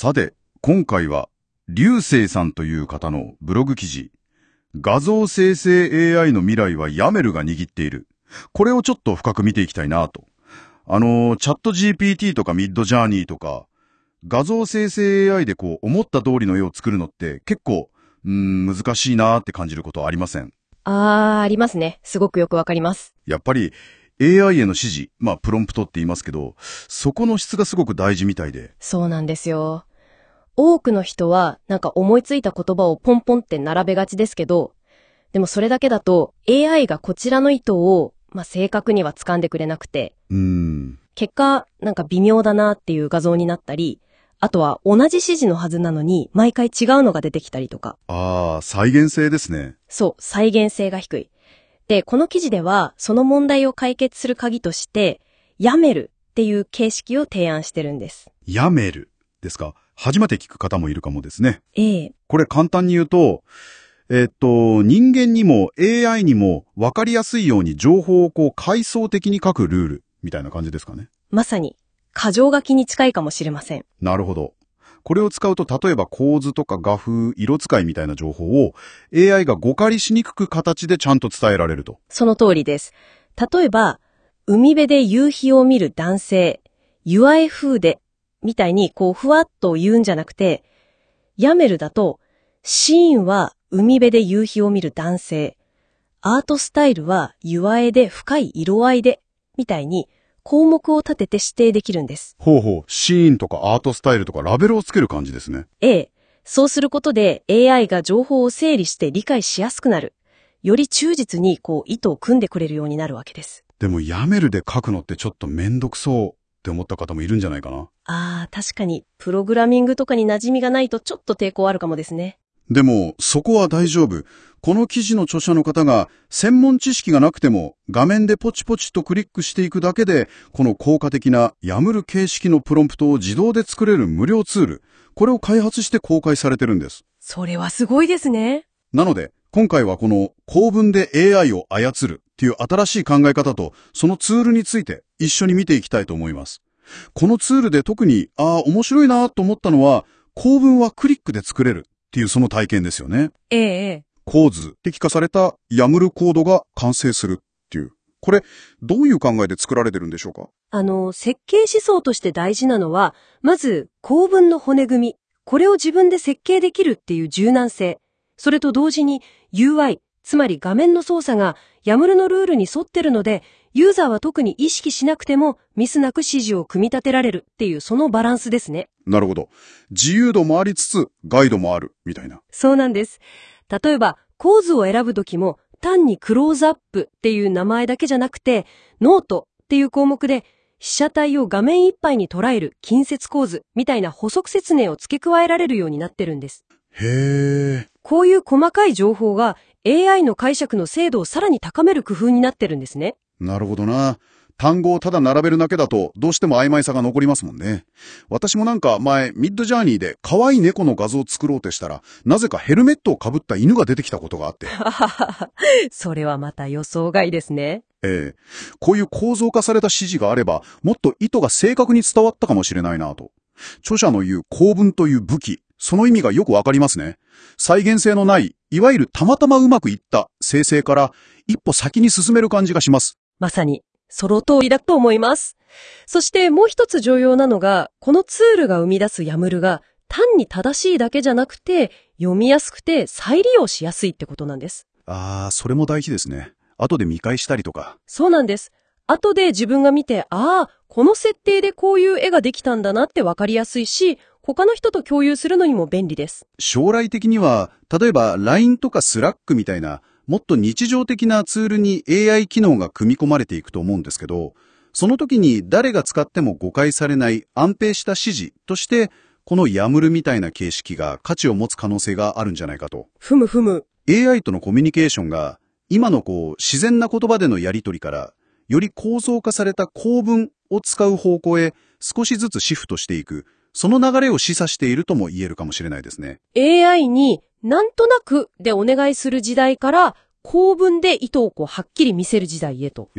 さて、今回は、流星さんという方のブログ記事、画像生成 AI の未来はヤメルが握っている。これをちょっと深く見ていきたいなと。チャット GPT とかミッドジャーニーとか、画像生成 AI で思った通りの絵を作るのって結構、難しいなって感じることありません？ ありますね。すごくよくわかります。 やっぱり AI への指示、プロンプトって言いますけど、そこの質がすごく大事みたいで。 そうなんですよ。多くの人は思いついた言葉をポンポンって並べがちですけど、でもそれだけだと AI がこちらの意図を正確には掴んでくれなくて、結果微妙だなっていう画像になったり、あとは同じ指示のはずなのに毎回違うのが出てきたりとか。 再現性ですね。 そう、再現性が低い。で、この記事ではその問題を解決する鍵としてヤメルっていう形式を提案してるんです。 ヤメルですか？初めて聞く方もいるかもですね。これ簡単に言うと、人間にも AI にも分かりやすいように情報を階層的に書くルールみたいな感じですかね。 まさに、箇条書きに近いかもしれません。 なるほど。これを使うと、例えば構図とか画風、色使いみたいな情報を AI が誤解しにくく形でちゃんと伝えられると。 その通りです。例えば、海辺で夕日を見る男性、ゆあえ風で、みたいにふわっと言うんじゃなくて、ヤメルだと、シーンは海辺で夕日を見る男性、アートスタイルはゆあえで深い色合いで、みたいに項目を立てて指定できるんです。 シーンとかアートスタイルとかラベルをつける感じですね。 そうすることで AI が情報を整理して理解しやすくなる。より忠実に意図を組んでくれるようになるわけです。 でもヤメルで書くのってちょっとめんどくそうって思った方もいるんじゃないかな。 確かに、プログラミングとかに馴染みがないとちょっと抵抗あるかもですね。 でも、そこは大丈夫。この記事の著者の方が、専門知識がなくても、画面でポチポチとクリックしていくだけで、この効果的なヤムル形式のプロンプトを自動で作れる無料ツール、これを開発して公開されてるんです。 それはすごいですね。 なので、今回はこの構文で AI を操るっていう新しい考え方と、そのツールについて一緒に見ていきたいと思います。このツールで特に、面白いなと思ったのは、構文はクリックで作れるっていうその体験ですよね。構図、適化されたヤムルコードが完成するっていう。これ、どういう考えで作られてるんでしょうか？ 設計思想として大事なのは、まず、構文の骨組み。これを自分で設計できるっていう柔軟性。それと同時に UI、つまり画面の操作がヤムルのルールに沿ってるので、ユーザーは特に意識しなくてもミスなく指示を組み立てられるっていうそのバランスですね。 なるほど。自由度もありつつ、ガイドもある、みたいな。 そうなんです。例えば、構図を選ぶときも、単にクローズアップっていう名前だけじゃなくて、ノートっていう項目で、被写体を画面いっぱいに捉える近接構図みたいな補足説明を付け加えられるようになってるんです。こういう細かい情報が AI の解釈の精度をさらに高める工夫になってるんですね。 なるほどな。単語をただ並べるだけだとどうしても曖昧さが残りますもんね。私も前、ミッドジャーニーで可愛い猫の画像を作ろうとしたら、なぜかヘルメットをかぶった犬が出てきたことがあって。 それはまた予想外ですね。 こういう構造化された指示があれば、もっと意図が正確に伝わったかもしれないなと。著者の言う構文という武器、その意味がよくわかりますね。再現性のない、いわゆるたまたまうまくいった生成から一歩先に進める感じがします。 まさに、その通りだと思います。そしてもう一つ重要なのが、このツールが生み出すヤムルが単に正しいだけじゃなくて、読みやすくて再利用しやすいってことなんです。 それも大事ですね。後で見返したりとか。 そうなんです。後で自分が見て、この設定でこういう絵ができたんだなってわかりやすいし、他の人と共有するのにも便利です。 将来的には、例えば LINE とか Slack みたいな、もっと日常的なツールに AI 機能が組み込まれていくと思うんですけど、その時に誰が使っても誤解されない安定した指示として、このヤムルみたいな形式が価値を持つ可能性があるんじゃないかと。AI とのコミュニケーションが、今の自然な言葉でのやり取りから、より構造化された構文を使う方向へ少しずつシフトしていく、その流れを示唆しているとも言えるかもしれないですね。 AI になんとなくでお願いする時代から、構文で意図をはっきり見せる時代へと。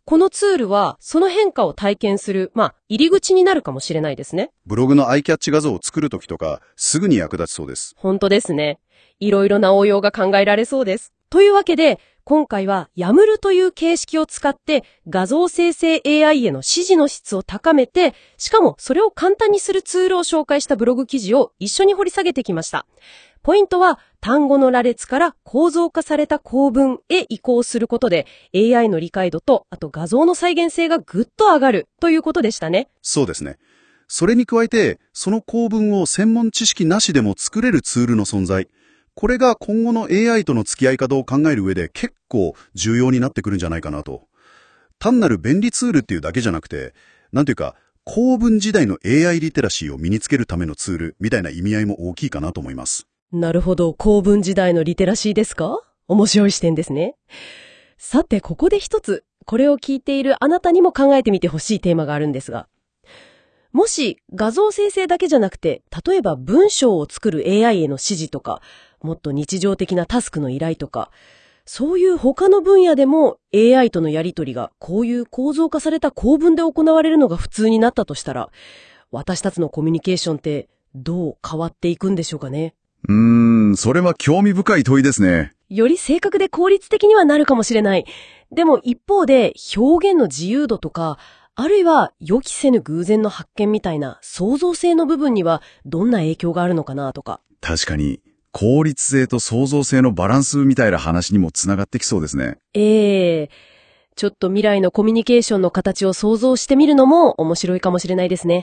このツールはその変化を体験する、入り口になるかもしれないですね。 ブログのアイキャッチ画像を作るときとか、すぐに役立ちそうです。 本当ですね。いろいろな応用が考えられそうです。というわけで、今回はYAMLという形式を使って画像生成 AI への指示の質を高めて、しかもそれを簡単にするツールを紹介したブログ記事を一緒に掘り下げてきました。ポイントは単語の羅列から構造化された構文へ移行することで AI の理解度とあと画像の再現性がぐっと上がるということでしたね。 そうですね。それに加えて、その構文を専門知識なしでも作れるツールの存在。これが今後の AI との付き合い方を考える上で結構重要になってくるんじゃないかなと。単なる便利ツールっていうだけじゃなくて、なんていうか、構文時代の AI リテラシーを身につけるためのツールみたいな意味合いも大きいかなと思います。 なるほど、構文時代のリテラシーですか？面白い視点ですね。さて、ここで一つ、これを聞いているあなたにも考えてみてほしいテーマがあるんですが、もし画像生成だけじゃなくて、例えば文章を作る AI への指示とか、もっと日常的なタスクの依頼とか、そういう他の分野でも AI とのやり取りがこういう構造化された構文で行われるのが普通になったとしたら、私たちのコミュニケーションってどう変わっていくんでしょうかね。 それは興味深い問いですね。 より正確で効率的にはなるかもしれない。でも一方で表現の自由度とか、あるいは予期せぬ偶然の発見みたいな創造性の部分にはどんな影響があるのかなとか。 確かに、効率性と創造性のバランスみたいな話にもつながってきそうですね。 ちょっと未来のコミュニケーションの形を想像してみるのも面白いかもしれないですね。